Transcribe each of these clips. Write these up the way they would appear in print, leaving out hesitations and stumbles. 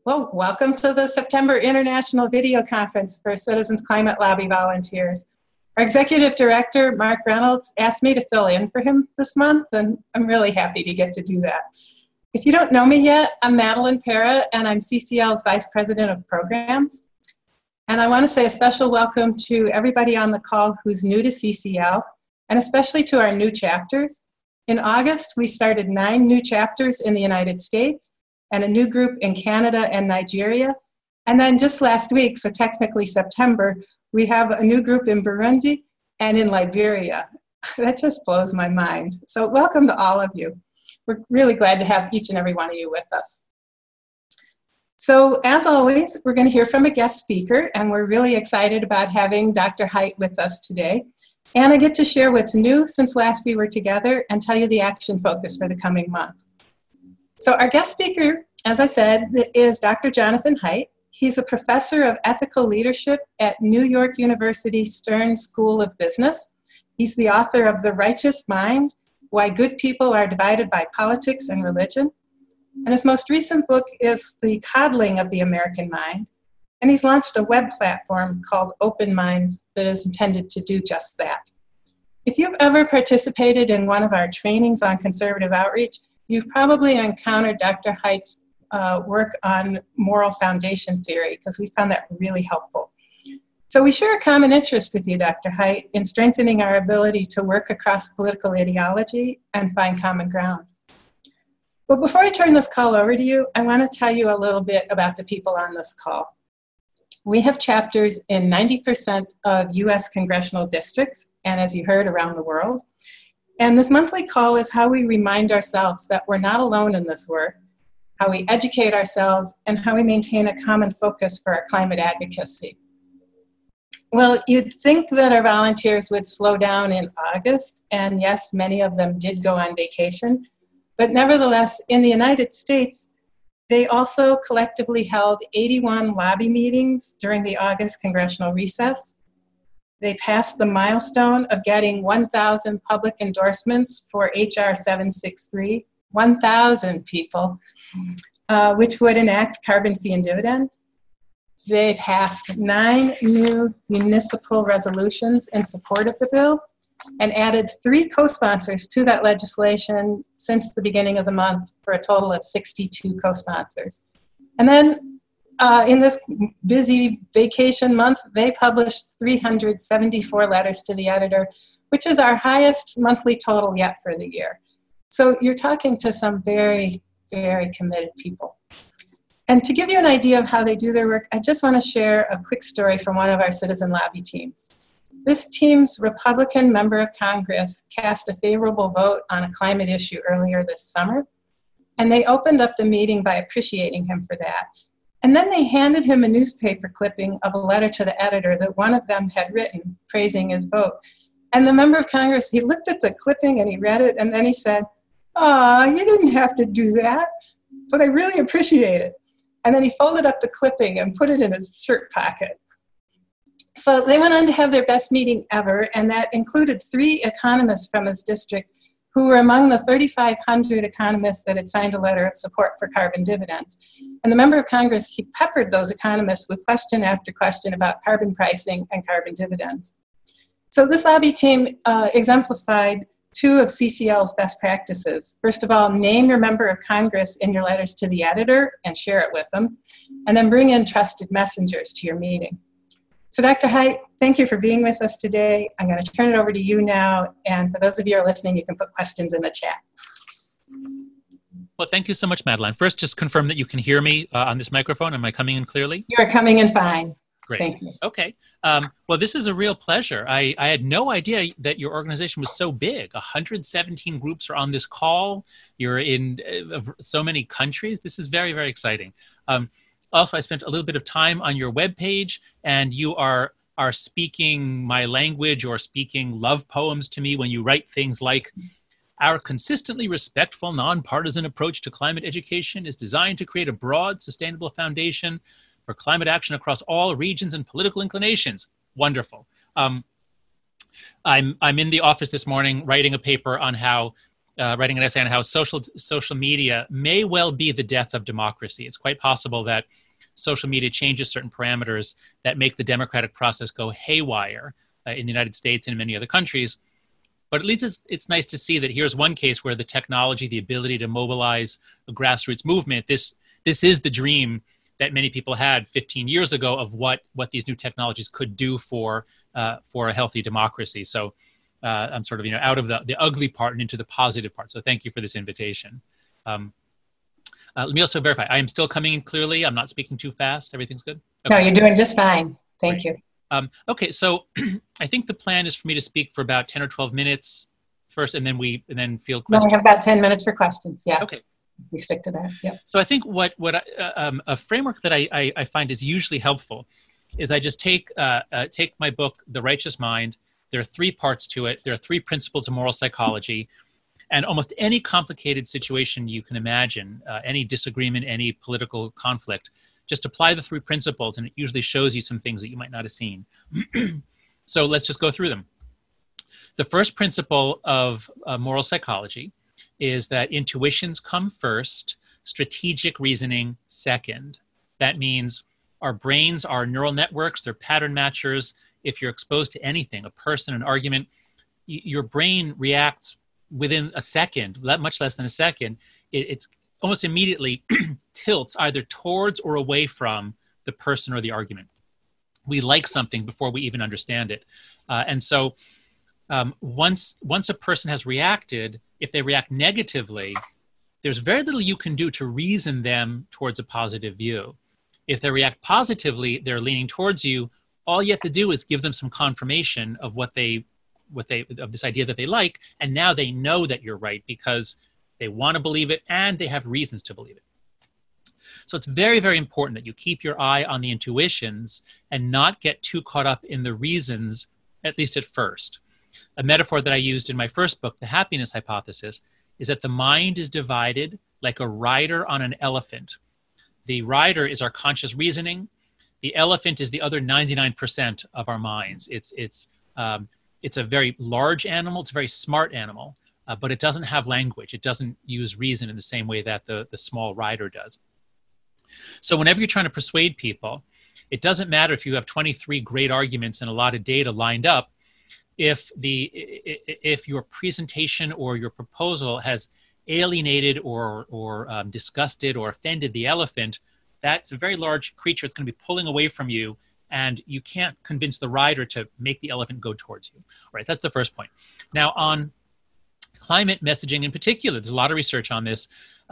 Well, welcome to the September International Video Conference for Citizens Climate Lobby Volunteers. Our Executive Director, Mark Reynolds, asked me to fill in for him this month, and I'm really happy to get to do that. If you don't know me yet, I'm Madeline Para, and I'm CCL's Vice President of Programs. And I want to say a special welcome to everybody on the call who's new to CCL, and especially to our new chapters. In August, we started 9 new chapters in the United States, and a new group in Canada and Nigeria. And then just last week, so technically September, we have a new group in Burundi and in Liberia. That just blows my mind. So welcome to all of you. We're really glad to have each and every one of you with us. So as always, we're going to hear from a guest speaker, and we're really excited about having Dr. Hite with us today. And I get to share what's new since last we were together and tell you the action focus for the coming month. So our guest speaker, as I said, is Dr. Jonathan Hite. He's a professor of ethical leadership at New York University Stern School of Business. He's the author of The Righteous Mind, Why Good People Are Divided by Politics and Religion. And his most recent book is The Coddling of the American Mind. And he's launched a web platform called Open Minds that is intended to do just that. If you've ever participated in one of our trainings on conservative outreach, you've probably encountered Dr. Hite's work on moral foundation theory, because we found that really helpful. So we share a common interest with you, Dr. Hite, in strengthening our ability to work across political ideology and find common ground. But before I turn this call over to you, I want to tell you a little bit about the people on this call. We have chapters in 90% of US congressional districts, and as you heard, around the world. And this monthly call is how we remind ourselves that we're not alone in this work, how we educate ourselves, and how we maintain a common focus for our climate advocacy. Well, you'd think that our volunteers would slow down in August, and yes, many of them did go on vacation, but nevertheless, in the United States, they also collectively held 81 lobby meetings during the August congressional recess. They passed the milestone of getting 1,000 public endorsements for H.R. 763, 1,000 people, which would enact carbon fee and dividend. They passed 9 new municipal resolutions in support of the bill and added 3 co-sponsors to that legislation since the beginning of the month for a total of 62 co-sponsors. And then in this busy vacation month, they published 374 letters to the editor, which is our highest monthly total yet for the year. So you're talking to some very, very committed people. And to give you an idea of how they do their work, I just want to share a quick story from one of our citizen lobby teams. This team's Republican member of Congress cast a favorable vote on a climate issue earlier this summer, and they opened up the meeting by appreciating him for that. And then they handed him a newspaper clipping of a letter to the editor that one of them had written praising his vote. And the member of Congress, he looked at the clipping and he read it, and then he said, "Aw, you didn't have to do that, but I really appreciate it." And then he folded up the clipping and put it in his shirt pocket. So they went on to have their best meeting ever, and that included 3 economists from his district who were among the 3,500 economists that had signed a letter of support for carbon dividends. And the member of Congress, he peppered those economists with question after question about carbon pricing and carbon dividends. So this lobby team exemplified 2 of CCL's best practices. First of all, name your member of Congress in your letters to the editor and share it with them, and then bring in trusted messengers to your meeting. So Dr. Hite, thank you for being with us today. I'm going to turn it over to you now, and for those of you who are listening, you can put questions in the chat. Well, thank you so much, Madeline. First, just confirm that you can hear me on this microphone. Am I coming in clearly? You are coming in fine. Great. Thank you. Okay. Well, this is a real pleasure. I had no idea that your organization was so big. 117 groups are on this call. You're in so many countries. This is very, very exciting. Also, I spent a little bit of time on your webpage, and you are speaking my language or speaking love poems to me when you write things like, "Our consistently respectful, nonpartisan approach to climate education is designed to create a broad, sustainable foundation for climate action across all regions and political inclinations." Wonderful. I'm in the office this morning writing a paper on how writing an essay on how social media may well be the death of democracy. It's quite possible that social media changes certain parameters that make the democratic process go haywire in the United States and in many other countries. But at least it's nice to see that here's one case where the technology, the ability to mobilize a grassroots movement, this is the dream that many people had 15 years ago of what these new technologies could do for a healthy democracy. So I'm sort of out of the ugly part and into the positive part. So thank you for this invitation. Let me also verify, I am still coming in clearly. I'm not speaking too fast. Everything's good? Okay. No, you're doing just fine. Thank you. Okay, so I think the plan is for me to speak for about 10 or 12 minutes first, and then field questions. No, we have about 10 minutes for questions. Yeah. Okay. We stick to that. Yeah. So I think a framework that I find is usually helpful is I just take my book, The Righteous Mind. There are 3 parts to it. There are 3 principles of moral psychology. And almost any complicated situation you can imagine, any disagreement, any political conflict, just apply the 3 principles and it usually shows you some things that you might not have seen. So let's just go through them. The first principle of moral psychology is that intuitions come first, strategic reasoning second. That means our brains are neural networks, they're pattern matchers. If you're exposed to anything, a person, an argument, your brain reacts within a second, much less than a second. It's almost immediately tilts either towards or away from the person or the argument. We like something before we even understand it. And so once a person has reacted, if they react negatively, there's very little you can do to reason them towards a positive view. If they react positively, they're leaning towards you. All you have to do is give them some confirmation of of this idea that they like, and now they know that you're right because they want to believe it and they have reasons to believe it. So it's very, very important that you keep your eye on the intuitions and not get too caught up in the reasons, at least at first. A metaphor that I used in my first book, The Happiness Hypothesis, is that the mind is divided like a rider on an elephant. The rider is our conscious reasoning. The elephant is the other 99% of our minds. It's a very large animal. It's a very smart animal, but it doesn't have language. It doesn't use reason in the same way that the small rider does. So whenever you're trying to persuade people, it doesn't matter if you have 23 great arguments and a lot of data lined up. If your presentation or your proposal has alienated or disgusted or offended the elephant, that's a very large creature. It's going to be pulling away from you, and you can't convince the rider to make the elephant go towards you. All right, that's the first point. Now, on climate messaging in particular, there's a lot of research on this.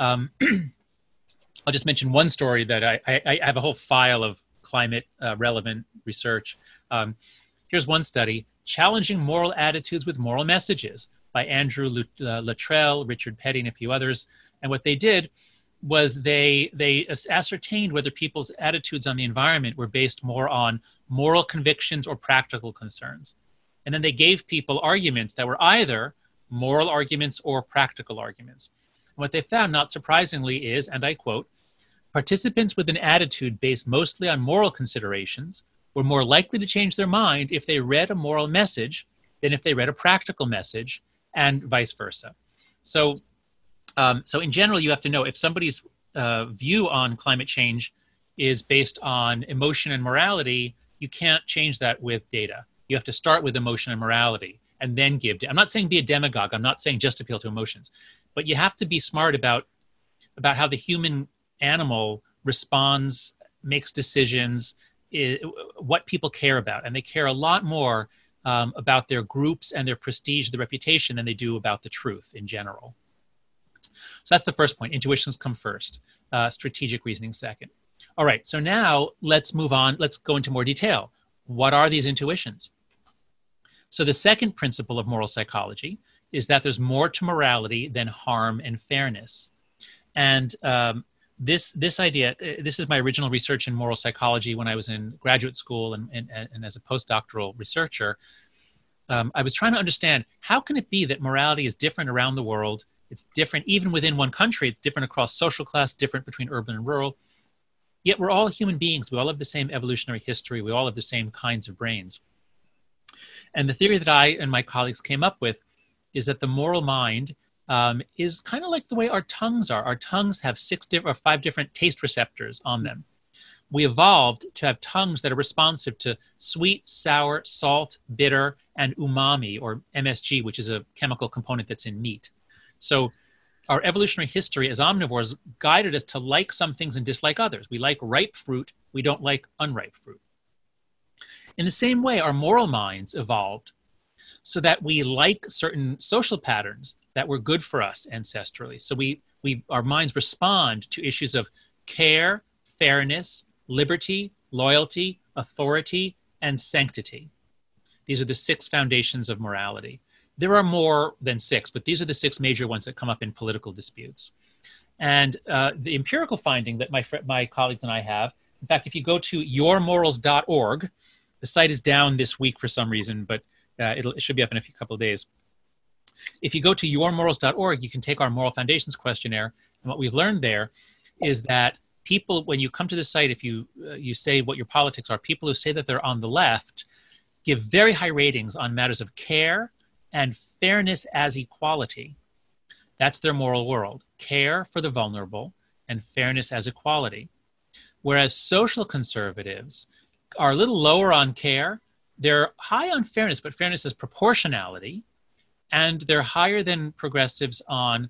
I'll just mention one story that I have a whole file of climate relevant research. Here's one study, Challenging Moral Attitudes with Moral Messages by Andrew Luttrell, Richard Petty, and a few others. And what they did was they ascertained whether people's attitudes on the environment were based more on moral convictions or practical concerns. And then they gave people arguments that were either moral arguments or practical arguments. And what they found, not surprisingly, is, and I quote, participants with an attitude based mostly on moral considerations were more likely to change their mind if they read a moral message than if they read a practical message, and vice versa. So in general, you have to know if somebody's view on climate change is based on emotion and morality, you can't change that with data. You have to start with emotion and morality and then give data. I'm not saying be a demagogue. I'm not saying just appeal to emotions. But you have to be smart about how the human animal responds, makes decisions, what people care about. And they care a lot more about their groups and their prestige, their reputation, than they do about the truth in general. So that's the first point. Intuitions come first. Strategic reasoning second. All right, so now let's move on. Let's go into more detail. What are these intuitions? So the second principle of moral psychology is that there's more to morality than harm and fairness. And this idea, this is my original research in moral psychology when I was in graduate school and as a postdoctoral researcher. I was trying to understand, how can it be that morality is different around the world? It's different even within one country. It's different across social class, different between urban and rural. Yet we're all human beings. We all have the same evolutionary history. We all have the same kinds of brains. And the theory that I and my colleagues came up with is that the moral mind is kind of like the way our tongues are. Our tongues have 5 different taste receptors on them. We evolved to have tongues that are responsive to sweet, sour, salt, bitter, and umami, or MSG, which is a chemical component that's in meat. So our evolutionary history as omnivores guided us to like some things and dislike others. We like ripe fruit. We don't like unripe fruit. In the same way, our moral minds evolved so that we like certain social patterns that were good for us ancestrally. So our minds respond to issues of care, fairness, liberty, loyalty, authority, and sanctity. These are the 6 foundations of morality. There are more than 6, but these are the 6 major ones that come up in political disputes. And the empirical finding that my colleagues and I have, in fact, if you go to yourmorals.org, the site is down this week for some reason, but it should be up in a couple of days. If you go to yourmorals.org, you can take our moral foundations questionnaire. And what we've learned there is that people, when you come to the site, if you say what your politics are, people who say that they're on the left give very high ratings on matters of care and fairness as equality. That's their moral world: care for the vulnerable and fairness as equality. Whereas social conservatives are a little lower on care. They're high on fairness, but fairness as proportionality. And they're higher than progressives on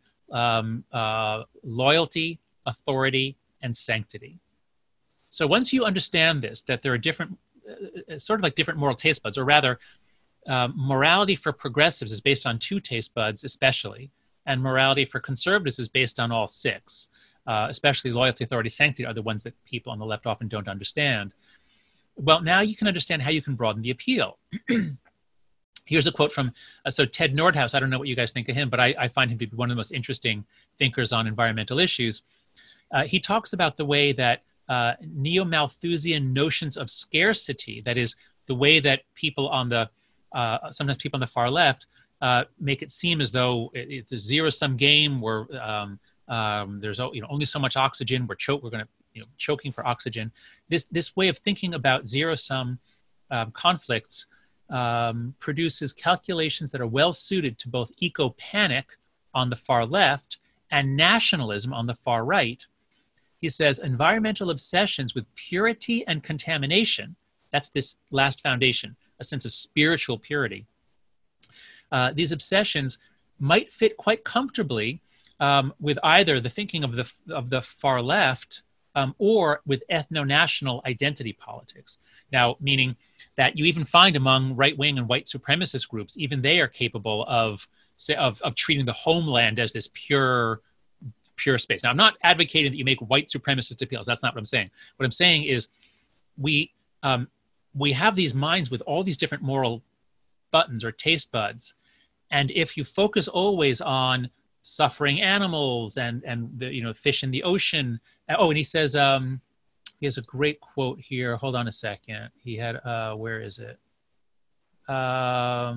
loyalty, authority, and sanctity. So once you understand this, that there are different, sort of like different moral taste buds, or rather, morality for progressives is based on 2 taste buds especially, and morality for conservatives is based on all 6, especially loyalty, authority, sanctity are the ones that people on the left often don't understand. Well, now you can understand how you can broaden the appeal. Here's a quote from, Ted Nordhaus. I don't know what you guys think of him, but I find him to be one of the most interesting thinkers on environmental issues. He talks about the way that neo-Malthusian notions of scarcity, that is, the way that people on the, sometimes people on the far left, make it seem as though it's a zero-sum game where there's only so much oxygen, we're going to choking for oxygen. This way of thinking about zero-sum conflicts produces calculations that are well suited to both eco-panic on the far left and nationalism on the far right. He says environmental obsessions with purity and contamination, that's this last foundation, a sense of spiritual purity. These obsessions might fit quite comfortably with either the thinking of the far left or with ethno-national identity politics. Now, meaning that you even find among right-wing and white supremacist groups, even they are capable of treating the homeland as this pure space. Now, I'm not advocating that you make white supremacist appeals. That's not what I'm saying. What I'm saying is we have these minds with all these different moral buttons or taste buds. And if you focus always on suffering animals and the fish in the ocean. Oh, and he says he has a great quote here. Hold on a second. He had where is it? Oh,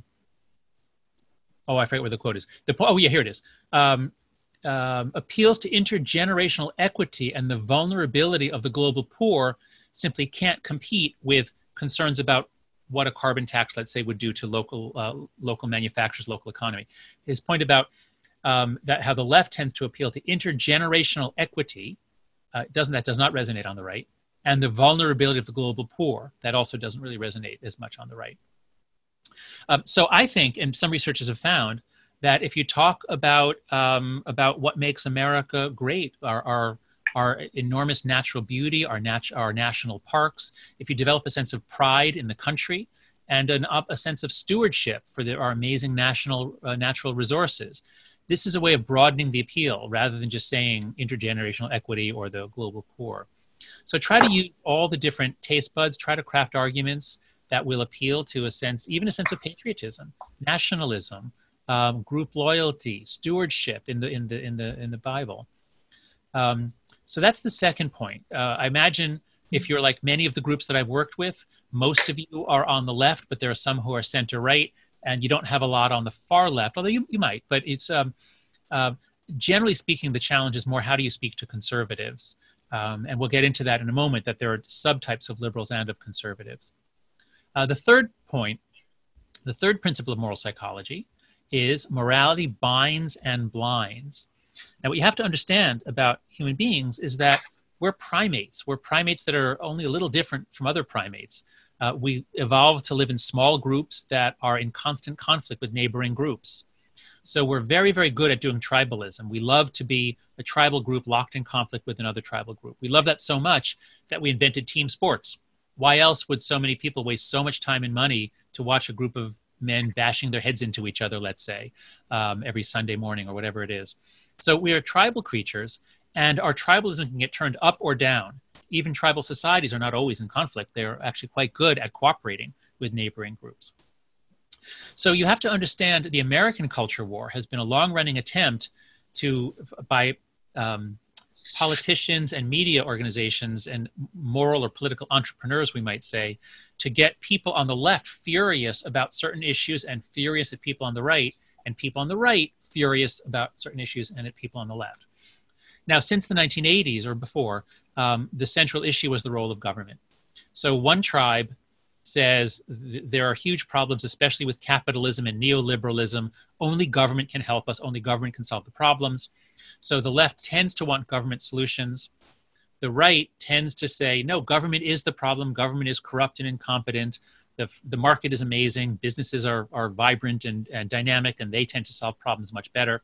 I forget where the quote is. Oh yeah, here it is. Appeals to intergenerational equity and the vulnerability of the global poor simply can't compete with concerns about what a carbon tax, let's say, would do to local manufacturers, local economy. His point about that how the left tends to appeal to intergenerational equity does not resonate on the right, and the vulnerability of the global poor, that also doesn't really resonate as much on the right. So I think, and some researchers have found, that if you talk about what makes America great, our enormous natural beauty, our national parks, if you develop a sense of pride in the country and a sense of stewardship for our amazing natural resources, this is a way of broadening the appeal rather than just saying intergenerational equity or the global poor. So try to use all the different taste buds, try to craft arguments that will appeal to even a sense of patriotism, nationalism, group loyalty, stewardship in the Bible. So that's the second point. I imagine if you're like many of the groups that I've worked with, most of you are on the left, but there are some who are center right, and you don't have a lot on the far left, although you might. But it's generally speaking, the challenge is more how do you speak to conservatives? And we'll get into that in a moment, that there are subtypes of liberals and of conservatives. The third point, the third principle of moral psychology is morality binds and blinds. Now, what you have to understand about human beings is that we're primates. We're primates that are only a little different from other primates. We evolved to live in small groups that are in constant conflict with neighboring groups. So we're very, very good at doing tribalism. We love to be a tribal group locked in conflict with another tribal group. We love that so much that we invented team sports. Why else would so many people waste so much time and money to watch a group of men bashing their heads into each other, let's say, every Sunday morning or whatever it is? So we are tribal creatures, and our tribalism can get turned up or down. Even tribal societies are not always in conflict. They're actually quite good at cooperating with neighboring groups. So you have to understand the American culture war has been a long-running attempt by politicians and media organizations and moral or political entrepreneurs, we might say, to get people on the left furious about certain issues and furious at people on the right, and people on the right furious about certain issues and at people on the left. Now, since the 1980s or before, the central issue was the role of government. So one tribe says there are huge problems, especially with capitalism and neoliberalism. Only government can help us. Only government can solve the problems. So the left tends to want government solutions. The right tends to say, no, government is the problem. Government is corrupt and incompetent. The market is amazing. Businesses are vibrant and dynamic, and they tend to solve problems much better.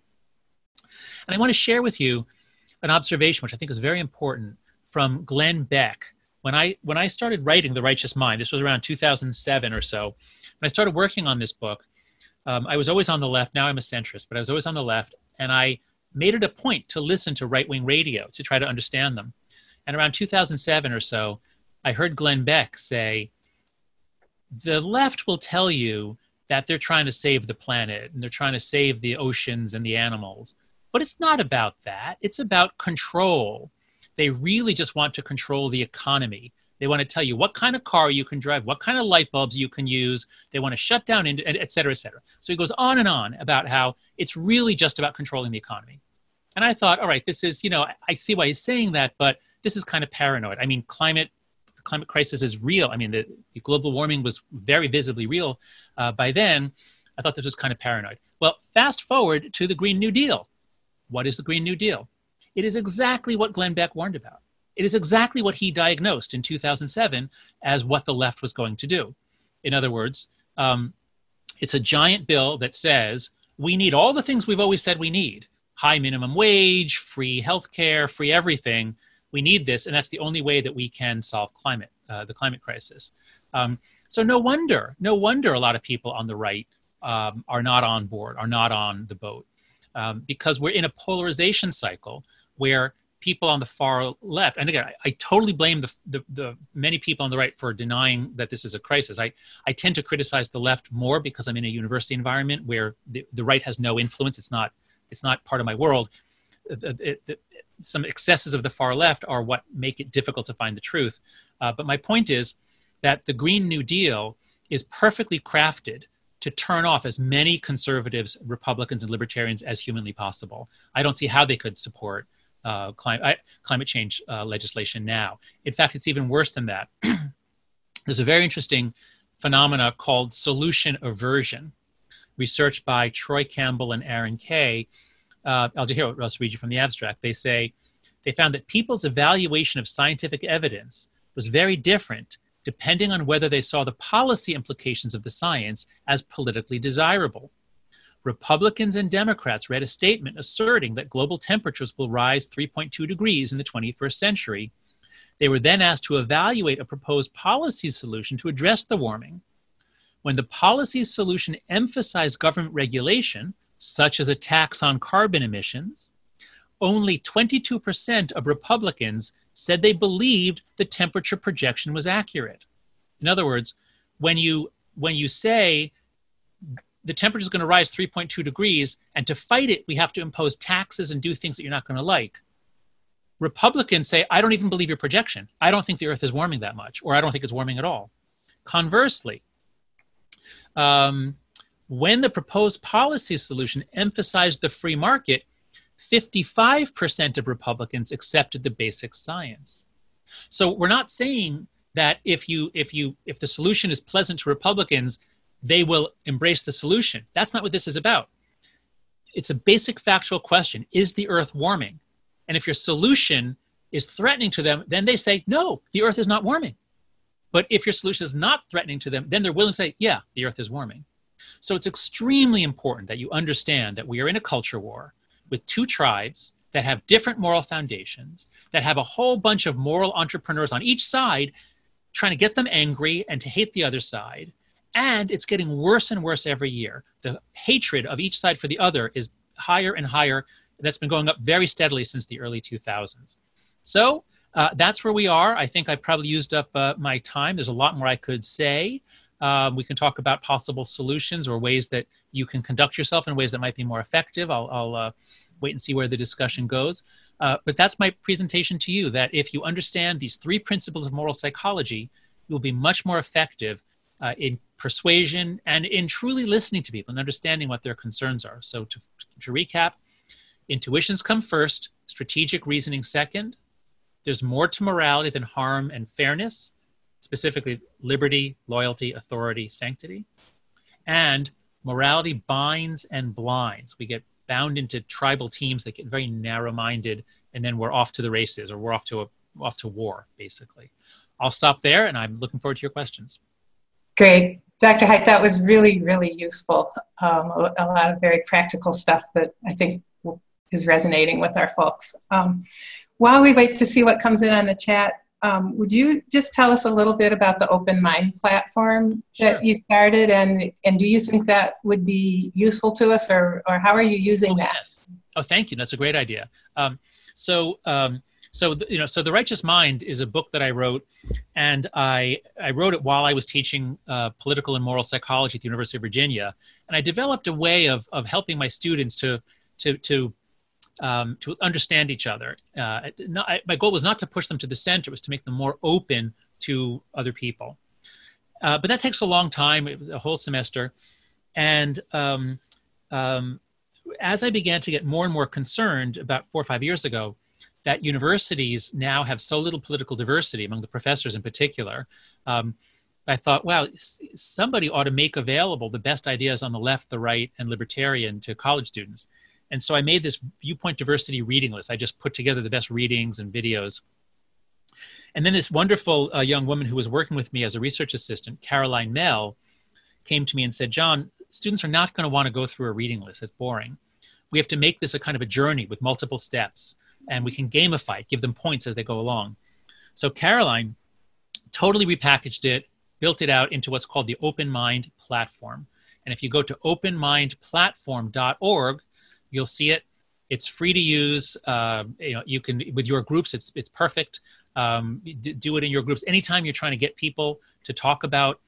And I want to share with you an observation, which I think is very important, from Glenn Beck. When I started writing The Righteous Mind, this was around 2007 or so, when I started working on this book, I was always on the left. Now I'm a centrist, but I was always on the left. And I made it a point to listen to right-wing radio to try to understand them. And around 2007 or so, I heard Glenn Beck say, the left will tell you that they're trying to save the planet and they're trying to save the oceans and the animals. But it's not about that. It's about control. They really just want to control the economy. They want to tell you what kind of car you can drive, what kind of light bulbs you can use. They want to shut down, et cetera, et cetera. So he goes on and on about how it's really just about controlling the economy. And I thought, all right, this is, I see why he's saying that, but this is kind of paranoid. I mean, the climate crisis is real. I mean, the global warming was very visibly real by then. I thought this was kind of paranoid. Well, fast forward to the Green New Deal. What is the Green New Deal? It is exactly what Glenn Beck warned about. It is exactly what he diagnosed in 2007 as what the left was going to do. In other words, it's a giant bill that says we need all the things we've always said we need. High minimum wage, free healthcare, free everything. We need this, and that's the only way that we can solve the climate crisis. So no wonder a lot of people on the right are not on board, are not on the boat, because we're in a polarization cycle where people on the far left, and again, I totally blame the many people on the right for denying that this is a crisis. I tend to criticize the left more because I'm in a university environment where the right has no influence. It's not part of my world. Some excesses of the far left are what make it difficult to find the truth. But my point is that the Green New Deal is perfectly crafted to turn off as many conservatives, Republicans, and libertarians as humanly possible. I don't see how they could support climate change legislation now. In fact, it's even worse than that. There's a very interesting phenomena called solution aversion, researched by Troy Campbell and Aaron Kay. I'll just read you from the abstract. They say, they found that people's evaluation of scientific evidence was very different depending on whether they saw the policy implications of the science as politically desirable. Republicans and Democrats read a statement asserting that global temperatures will rise 3.2 degrees in the 21st century. They were then asked to evaluate a proposed policy solution to address the warming. When the policy solution emphasized government regulation, such as a tax on carbon emissions, only 22% of Republicans said they believed the temperature projection was accurate. In other words, when you say the temperature is going to rise 3.2 degrees, and to fight it, we have to impose taxes and do things that you're not going to like, Republicans say, I don't even believe your projection. I don't think the Earth is warming that much, or I don't think it's warming at all. Conversely, when the proposed policy solution emphasized the free market, 55% of Republicans accepted the basic science. So we're not saying that if the solution is pleasant to Republicans, they will embrace the solution. That's not what this is about. it's a basic factual question. Is the Earth warming? And if your solution is threatening to them, then they say, no, the Earth is not warming. But if your solution is not threatening to them, then they're willing to say, yeah, the Earth is warming. So it's extremely important that you understand that we are in a culture war with two tribes that have different moral foundations, that have a whole bunch of moral entrepreneurs on each side trying to get them angry and to hate the other side. And it's getting worse and worse every year. The hatred of each side for the other is higher and higher. That's been going up very steadily since the early 2000s. So that's where we are. I think I probably used up my time. There's a lot more I could say. We can talk about possible solutions or ways that you can conduct yourself in ways that might be more effective. I'll wait and see where the discussion goes. But that's my presentation to you, that if you understand these three principles of moral psychology, you'll be much more effective in persuasion and in truly listening to people and understanding what their concerns are. So to recap, intuitions come first, strategic reasoning second. There's more to morality than harm and fairness, specifically liberty, loyalty, authority, sanctity. And morality binds and blinds. We get bound into tribal teams that get very narrow-minded, and then we're off to the races, or we're off to war, basically. I'll stop there, and I'm looking forward to your questions. Great. Dr. Haidt, that was really, really useful. A lot of very practical stuff that I think is resonating with our folks. While we wait to see what comes in on the chat, would you just tell us a little bit about the Open Mind platform that you started, and do you think that would be useful to us, or how are you using that? Yes. Oh, thank you. That's a great idea. So The Righteous Mind is a book that I wrote, and I wrote it while I was teaching political and moral psychology at the University of Virginia, and I developed a way of helping my students to understand each other. My goal was not to push them to the center, it was to make them more open to other people. But that takes a long time, it was a whole semester. And as I began to get more and more concerned about 4 or 5 years ago, that universities now have so little political diversity among the professors in particular, I thought, wow, somebody ought to make available the best ideas on the left, the right, and libertarian to college students. And so I made this viewpoint diversity reading list. I just put together the best readings and videos. And then this wonderful young woman who was working with me as a research assistant, Caroline Mell, came to me and said, John, students are not going to want to go through a reading list. It's boring. We have to make this a kind of a journey with multiple steps, and we can gamify it, give them points as they go along. So Caroline totally repackaged it, built it out into what's called the Open Mind platform. And if you go to openmindplatform.org, you'll see it. It's free to use. You can, with your groups, it's perfect. Do it in your groups. Anytime you're trying to get people to talk about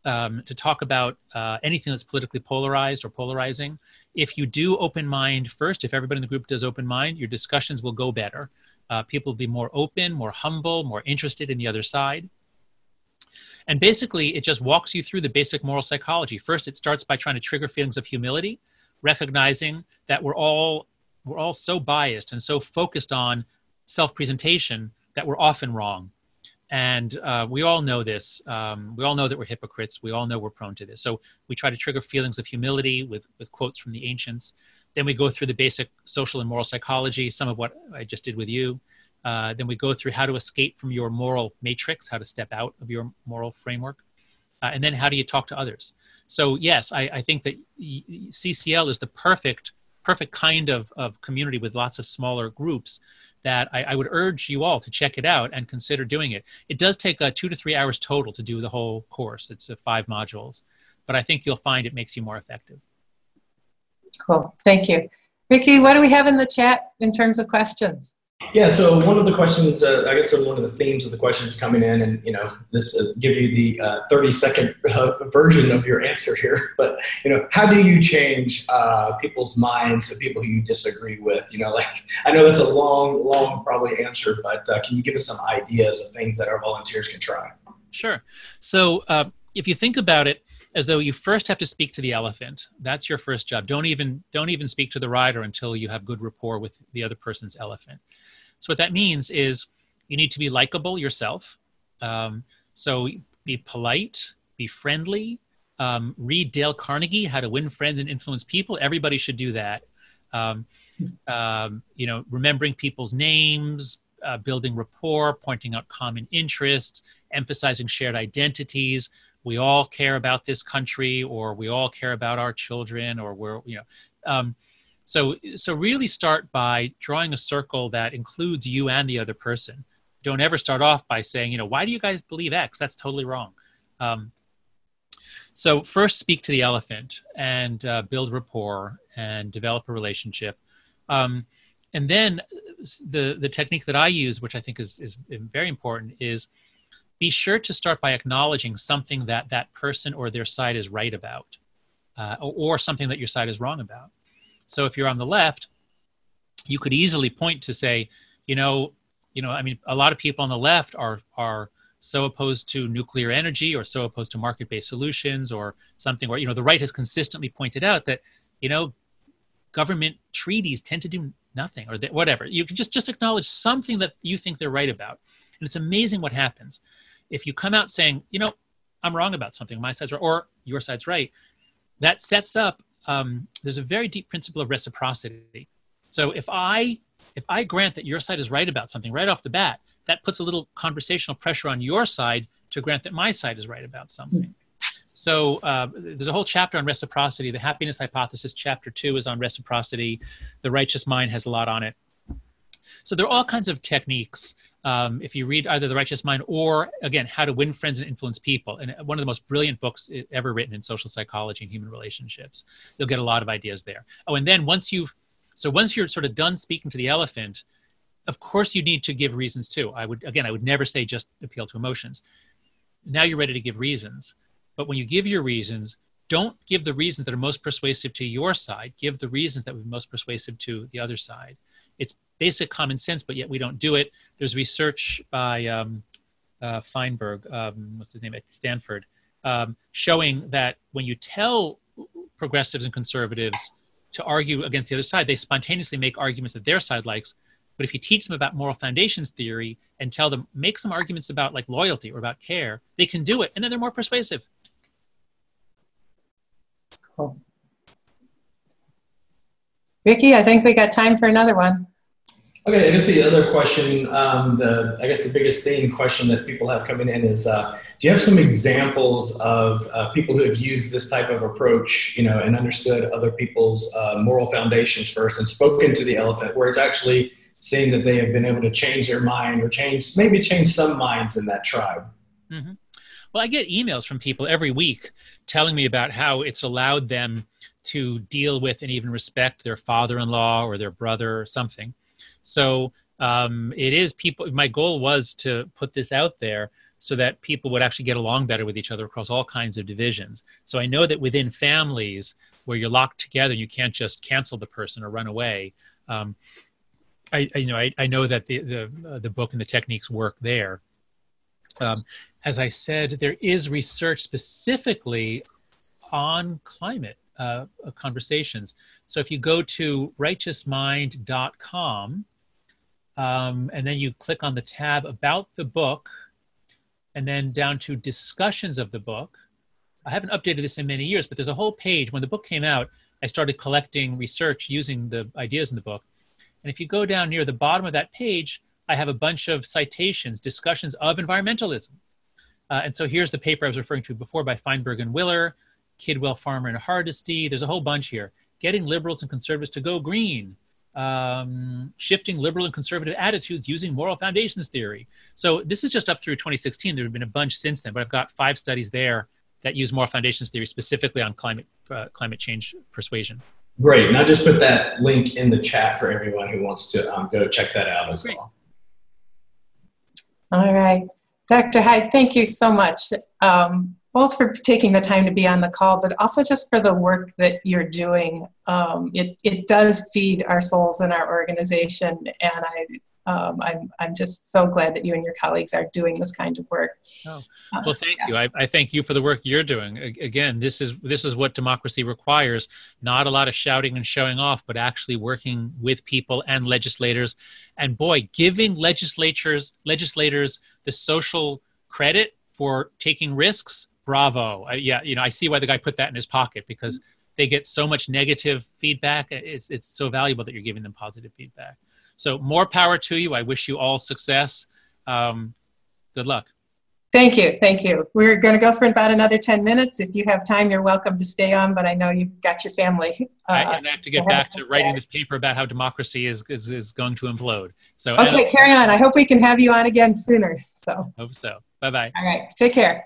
anything that's politically polarized or polarizing, if you do Open Mind first, if everybody in the group does Open Mind, your discussions will go better. People will be more open, more humble, more interested in the other side. And basically, it just walks you through the basic moral psychology. First, it starts by trying to trigger feelings of humility, recognizing that we're all so biased and so focused on self-presentation that we're often wrong. And we all know this. We all know that we're hypocrites. We all know we're prone to this. So we try to trigger feelings of humility with quotes from the ancients. Then we go through the basic social and moral psychology, some of what I just did with you. Then we go through how to escape from your moral matrix, how to step out of your moral framework. And then how do you talk to others? So yes, I think that CCL is the perfect kind of community with lots of smaller groups that I would urge you all to check it out and consider doing it. It does take 2 to 3 hours total to do the whole course. It's 5 modules, but I think you'll find it makes you more effective. Cool, thank you. Ricky, what do we have in the chat in terms of questions? Yeah, so one of the questions, I guess one of the themes of the questions coming in, and this give you the 30-second version of your answer here. But how do you change people's minds of people who you disagree with? I know that's a long probably answer, but can you give us some ideas of things that our volunteers can try? Sure. So if you think about it as though you first have to speak to the elephant, that's your first job. Don't even speak to the rider until you have good rapport with the other person's elephant. So what that means is you need to be likable yourself. So be polite, be friendly. Read Dale Carnegie, How to Win Friends and Influence People. Everybody should do that. Remembering people's names, building rapport, pointing out common interests, emphasizing shared identities. We all care about this country, or we all care about our children, or so really start by drawing a circle that includes you and the other person. Don't ever start off by saying, why do you guys believe X? That's totally wrong. So first speak to the elephant and build rapport and develop a relationship. And then the technique that I use, which I think is very important, is be sure to start by acknowledging something that person or their side is right about, or something that your side is wrong about. So if you're on the left, you could easily point to say, a lot of people on the left are so opposed to nuclear energy, or so opposed to market-based solutions, or something where, the right has consistently pointed out that, government treaties tend to do nothing, or whatever. You can just acknowledge something that you think they're right about. And it's amazing what happens. If you come out saying, I'm wrong about something, my side's right, or your side's right, that sets up, there's a very deep principle of reciprocity. So if I grant that your side is right about something right off the bat, that puts a little conversational pressure on your side to grant that my side is right about something. So there's a whole chapter on reciprocity. The Happiness Hypothesis, chapter 2, is on reciprocity. The Righteous Mind has a lot on it. So there are all kinds of techniques. If you read either The Righteous Mind or, again, How to Win Friends and Influence People, and one of the most brilliant books ever written in social psychology and human relationships, you'll get a lot of ideas there. Oh, and then once you're sort of done speaking to the elephant, of course you need to give reasons too. I would never say just appeal to emotions. Now you're ready to give reasons. But when you give your reasons, don't give the reasons that are most persuasive to your side. Give the reasons that would be most persuasive to the other side. It's basic common sense, but yet we don't do it. There's research by Feinberg, what's his name, at Stanford, showing that when you tell progressives and conservatives to argue against the other side, they spontaneously make arguments that their side likes. But if you teach them about moral foundations theory and tell them, make some arguments about like loyalty or about care, they can do it, and then they're more persuasive. Cool. Ricky, I think we got time for another one. Okay, I guess the other question, the biggest theme question that people have coming in is, do you have some examples of people who have used this type of approach, and understood other people's moral foundations first and spoken to the elephant, where it's actually seeing that they have been able to change their mind or change some minds in that tribe? Mm-hmm. Well, I get emails from people every week telling me about how it's allowed them to deal with and even respect their father-in-law or their brother or something. So it is people. My goal was to put this out there so that people would actually get along better with each other across all kinds of divisions. So I know that within families where you're locked together, you can't just cancel the person or run away. I know that the book and the techniques work there. As I said, there is research specifically on climate conversations. So if you go to righteousmind.com, and then you click on the tab about the book, and then down to discussions of the book. I haven't updated this in many years, but there's a whole page. When the book came out, I started collecting research using the ideas in the book. And if you go down near the bottom of that page, I have a bunch of citations, discussions of environmentalism. And so here's the paper I was referring to before by Feinberg and Willer, Kidwell, Farmer, and Hardesty. There's a whole bunch here. Getting liberals and conservatives to go green. Shifting liberal and conservative attitudes using moral foundations theory. So this is just up through 2016. There have been a bunch since then, but I've got 5 studies there that use moral foundations theory specifically on climate change persuasion. Great. And I'll just put that link in the chat for everyone who wants to go check that out as well. All right. Dr. Hyde, thank you so much, both for taking the time to be on the call, but also just for the work that you're doing. It does feed our souls in our organization, and I'm just so glad that you and your colleagues are doing this kind of work. Oh, well, thank you. I thank you for the work you're doing. Again, this is what democracy requires. Not a lot of shouting and showing off, but actually working with people and legislators. And boy, giving legislators the social credit for taking risks. Bravo. I see why the guy put that in his pocket, because they get so much negative feedback. It's so valuable that you're giving them positive feedback. So more power to you. I wish you all success. Good luck. Thank you. Thank you. We're going to go for about another 10 minutes. If you have time, you're welcome to stay on, but I know you've got your family. And I have to get back to writing this paper about how democracy is going to implode. So okay, carry on. I hope we can have you on again sooner. So hope so. Bye-bye. All right. Take care.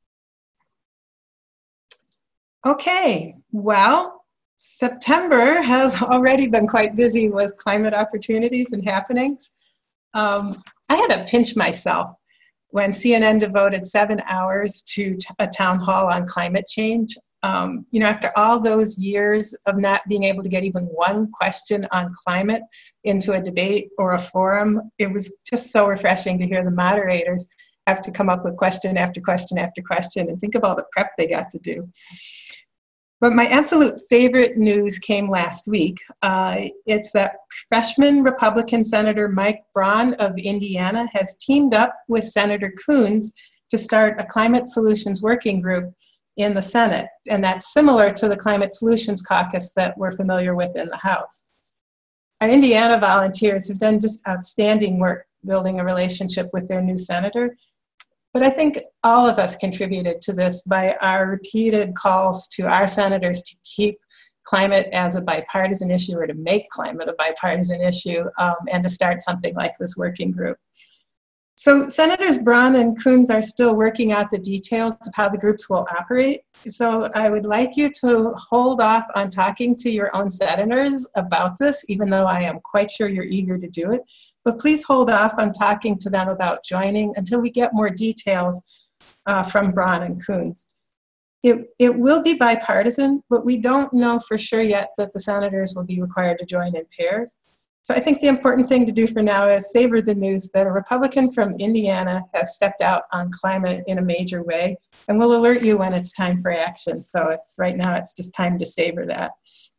Okay. Well, September has already been quite busy with climate opportunities and happenings. I had to pinch myself when CNN devoted 7 hours to a town hall on climate change. After all those years of not being able to get even one question on climate into a debate or a forum, it was just so refreshing to hear the moderators have to come up with question after question after question and think of all the prep they got to do. But my absolute favorite news came last week. It's that freshman Republican Senator Mike Braun of Indiana has teamed up with Senator Coons to start a climate solutions working group in the Senate. And that's similar to the Climate Solutions Caucus that we're familiar with in the House. Our Indiana volunteers have done just outstanding work building a relationship with their new senator. But I think all of us contributed to this by our repeated calls to our senators to keep climate as a bipartisan issue, or to make climate a bipartisan issue, and to start something like this working group. So Senators Braun and Coons are still working out the details of how the groups will operate. So I would like you to hold off on talking to your own senators about this, even though I am quite sure you're eager to do it. But please hold off on talking to them about joining until we get more details from Braun and Coons. It will be bipartisan, but we don't know for sure yet that the senators will be required to join in pairs. So I think the important thing to do for now is savor the news that a Republican from Indiana has stepped out on climate in a major way, and will alert you when it's time for action. So right now it's just time to savor that.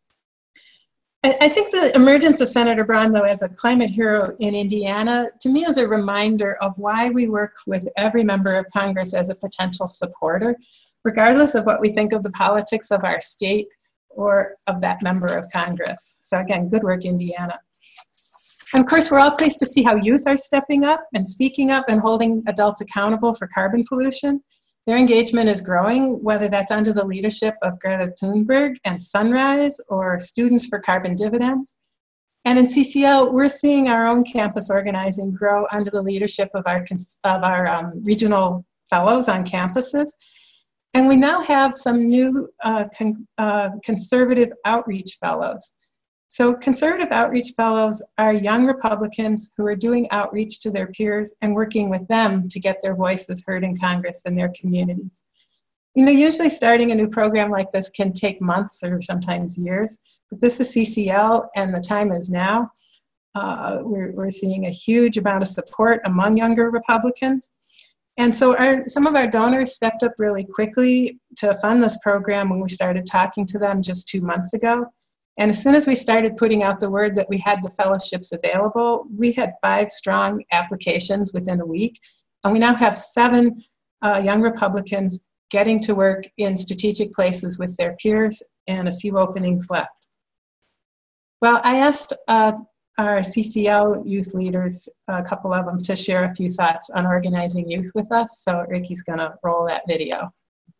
I think the emergence of Senator Braun, though, as a climate hero in Indiana, to me is a reminder of why we work with every member of Congress as a potential supporter, regardless of what we think of the politics of our state or of that member of Congress. So again, good work, Indiana. And of course, we're all pleased to see how youth are stepping up and speaking up and holding adults accountable for carbon pollution. Their engagement is growing, whether that's under the leadership of Greta Thunberg and Sunrise or Students for Carbon Dividends. And in CCL, we're seeing our own campus organizing grow under the leadership of our regional fellows on campuses. And we now have some new conservative outreach fellows. So conservative outreach fellows are young Republicans who are doing outreach to their peers and working with them to get their voices heard in Congress and their communities. Usually starting a new program like this can take months or sometimes years, but this is CCL and the time is now. We're seeing a huge amount of support among younger Republicans. And so some of our donors stepped up really quickly to fund this program when we started talking to them just 2 months ago. And as soon as we started putting out the word that we had the fellowships available, we had 5 strong applications within a week. And we now have 7 young Republicans getting to work in strategic places with their peers and a few openings left. Well, I asked our CCL youth leaders, a couple of them, to share a few thoughts on organizing youth with us. So Ricky's gonna roll that video.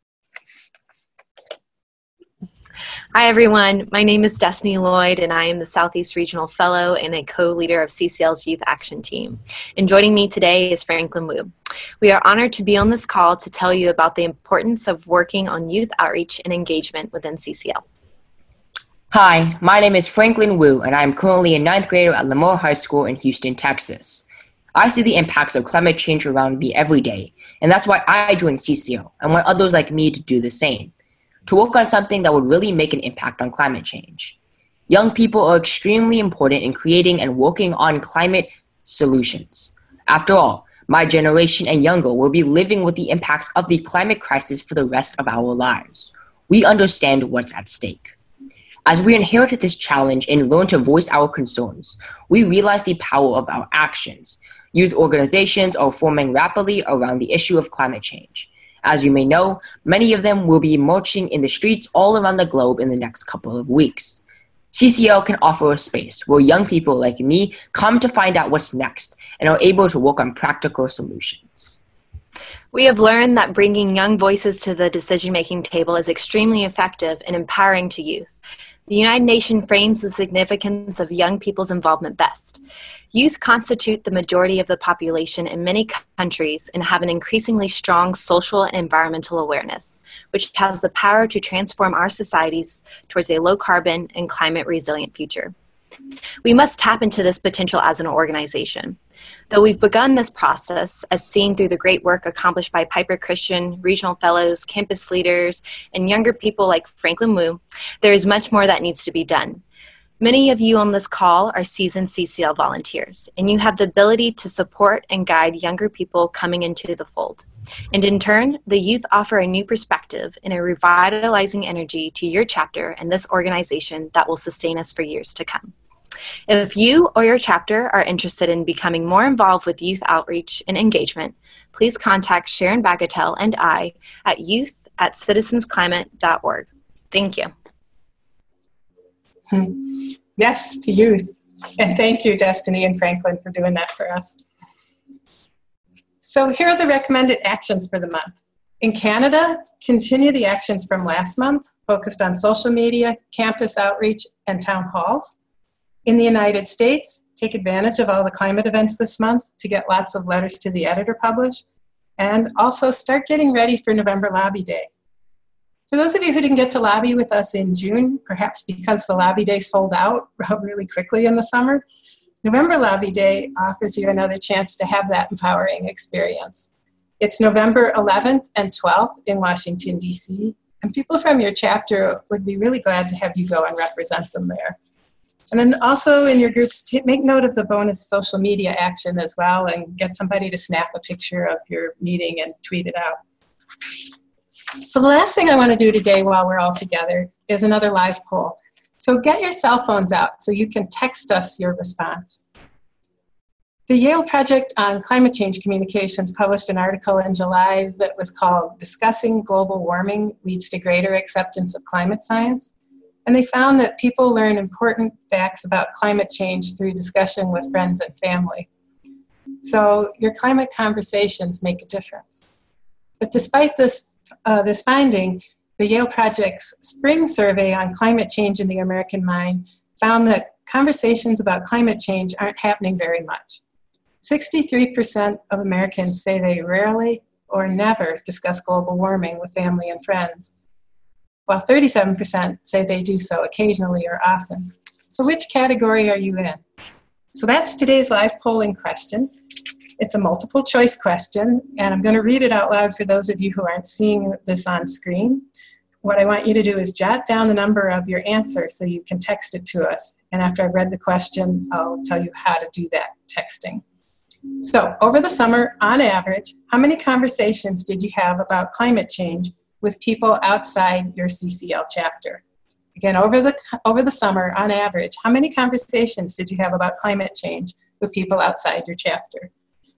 Hi, everyone. My name is Destiny Lloyd, and I am the Southeast Regional Fellow and a co-leader of CCL's Youth Action Team. And joining me today is Franklin Wu. We are honored to be on this call to tell you about the importance of working on youth outreach and engagement within CCL. Hi, my name is Franklin Wu, and I am currently a 9th grader at Lemoore High School in Houston, Texas. I see the impacts of climate change around me every day, and that's why I joined CCL and want others like me to do the same, to work on something that would really make an impact on climate change. Young people are extremely important in creating and working on climate solutions. After all, my generation and younger will be living with the impacts of the climate crisis for the rest of our lives. We understand what's at stake. As we inherit this challenge and learn to voice our concerns, we realize the power of our actions. Youth organizations are forming rapidly around the issue of climate change. As you may know, many of them will be marching in the streets all around the globe in the next couple of weeks. CCL can offer a space where young people like me come to find out what's next and are able to work on practical solutions. We have learned that bringing young voices to the decision-making table is extremely effective and empowering to youth. The United Nations frames the significance of young people's involvement best. Youth constitute the majority of the population in many countries and have an increasingly strong social and environmental awareness, which has the power to transform our societies towards a low-carbon and climate-resilient future. We must tap into this potential as an organization. Though we've begun this process, as seen through the great work accomplished by Piper Christian, regional fellows, campus leaders, and younger people like Franklin Wu, there is much more that needs to be done. Many of you on this call are seasoned CCL volunteers, and you have the ability to support and guide younger people coming into the fold. And in turn, the youth offer a new perspective and a revitalizing energy to your chapter and this organization that will sustain us for years to come. If you or your chapter are interested in becoming more involved with youth outreach and engagement, please contact Sharon Bagatelle and I at youth@citizensclimate.org. Thank you. Yes to youth. And thank you, Destiny and Franklin, for doing that for us. So here are the recommended actions for the month. In Canada, continue the actions from last month, focused on social media, campus outreach, and town halls. In the United States, take advantage of all the climate events this month to get lots of letters to the editor published, and also start getting ready for November Lobby Day. For those of you who didn't get to lobby with us in June, perhaps because the Lobby Day sold out really quickly in the summer, November Lobby Day offers you another chance to have that empowering experience. It's November 11th and 12th in Washington, D.C., and people from your chapter would be really glad to have you go and represent them there. And then also in your groups, make note of the bonus social media action as well and get somebody to snap a picture of your meeting and tweet it out. So the last thing I want to do today while we're all together is another live poll. So get your cell phones out so you can text us your response. The Yale Project on Climate Change Communications published an article in July that was called "Discussing Global Warming Leads to Greater Acceptance of Climate Science." And they found that people learn important facts about climate change through discussion with friends and family. So your climate conversations make a difference. But despite this finding, the Yale Project's spring survey on climate change in the American mind found that conversations about climate change aren't happening very much. 63% of Americans say they rarely or never discuss global warming with family and friends, while 37% say they do so occasionally or often. So which category are you in? So that's today's live polling question. It's a multiple choice question, and I'm going to read it out loud for those of you who aren't seeing this on screen. What I want you to do is jot down the number of your answer so you can text it to us. And after I've read the question, I'll tell you how to do that texting. So over the summer, on average, how many conversations did you have about climate change with people outside your CCL chapter? Again, over the summer, on average, how many conversations did you have about climate change with people outside your chapter?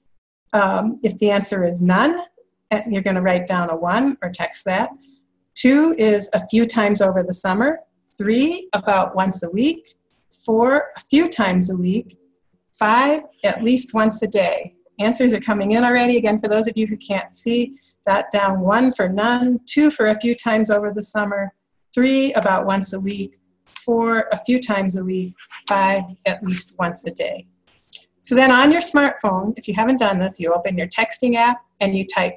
If the answer is none, you're going to write down a 1 or text that. 2 is a few times over the summer. 3, about once a week. 4, a few times a week. 5, at least once a day. Answers are coming in already. Again, for those of you who can't see, jot down 1 for none, 2 for a few times over the summer, 3 about once a week, 4 a few times a week, 5 at least once a day. So then on your smartphone, if you haven't done this, you open your texting app and you type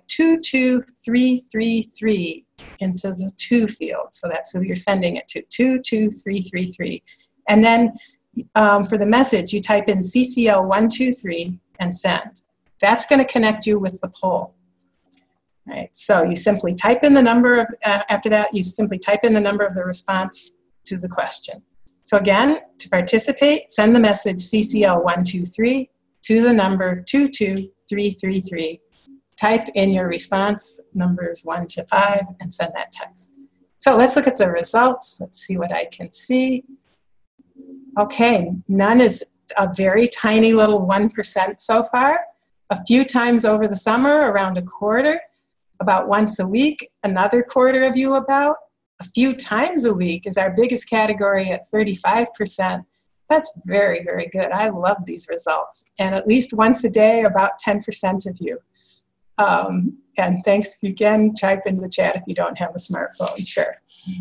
22333 into the to field. So that's who you're sending it to, 22333. And then for the message, you type in CCL123 and send. That's going to connect you with the poll. Right, so you simply type in the number of, after that, you simply type in the number of the response to the question. So again, to participate, send the message CCL123 to the number 22333. Type in your response, numbers 1 to 5, and send that text. So let's look at the results. Let's see what I can see. Okay, none is a very tiny little 1% so far. A few times over the summer, around a quarter. about once a week, another quarter of you about a few times a week is our biggest category at 35%. That's very, very good. I love these results. And at least once a day, about 10% of you. And thanks again, type in the chat if you don't have a smartphone, sure.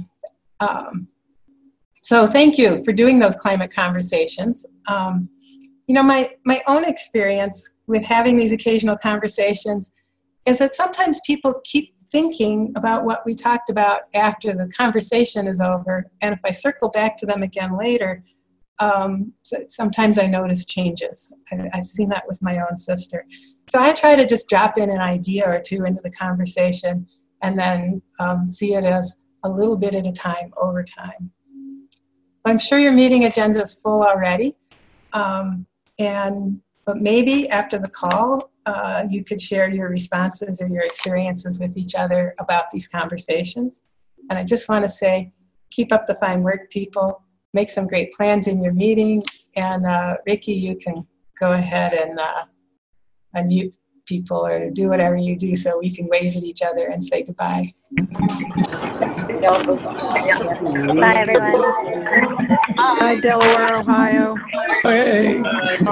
So thank you for doing those climate conversations. You know, my own experience with having these occasional conversations is that sometimes people keep thinking about what we talked about after the conversation is over. And if I circle back to them again later, sometimes I notice changes. I've seen that with my own sister. So I try to just drop in an idea or two into the conversation and then see it as a little bit at a time over time. I'm sure your meeting agenda is full already. But maybe after the call, you could share your responses or your experiences with each other about these conversations. And I just want to say, keep up the fine work, people. Make some great plans in your meeting. And Ricky, you can go ahead and unmute people or do whatever you do so we can wave at each other and say goodbye. Bye, everyone. Hi, Delaware, Ohio. Hey.